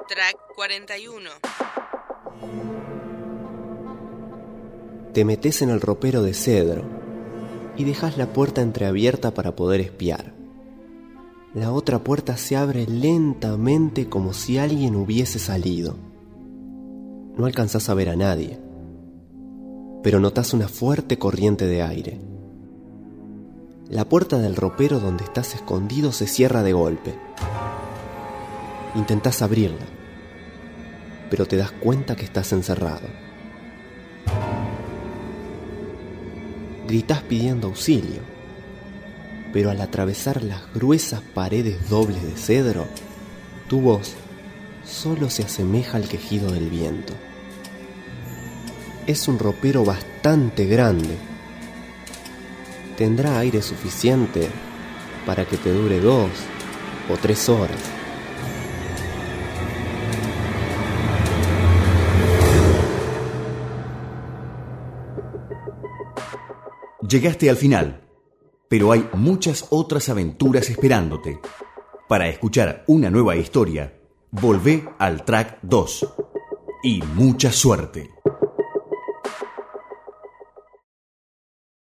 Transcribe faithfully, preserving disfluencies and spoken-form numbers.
Track cuarenta y uno. Te metes en el ropero de cedro y dejas la puerta entreabierta para poder espiar. La otra puerta se abre lentamente como si alguien hubiese salido. No alcanzás a ver a nadie, pero notás una fuerte corriente de aire. La puerta del ropero donde estás escondido se cierra de golpe. Intentás abrirla, pero te das cuenta que estás encerrado. Gritás pidiendo auxilio, pero al atravesar las gruesas paredes dobles de cedro, tu voz solo se asemeja al quejido del viento. Es un ropero bastante grande. Tendrá aire suficiente para que te dure dos o tres horas. Llegaste al final, pero hay muchas otras aventuras esperándote. Para escuchar una nueva historia, volvé al track dos. Y mucha suerte.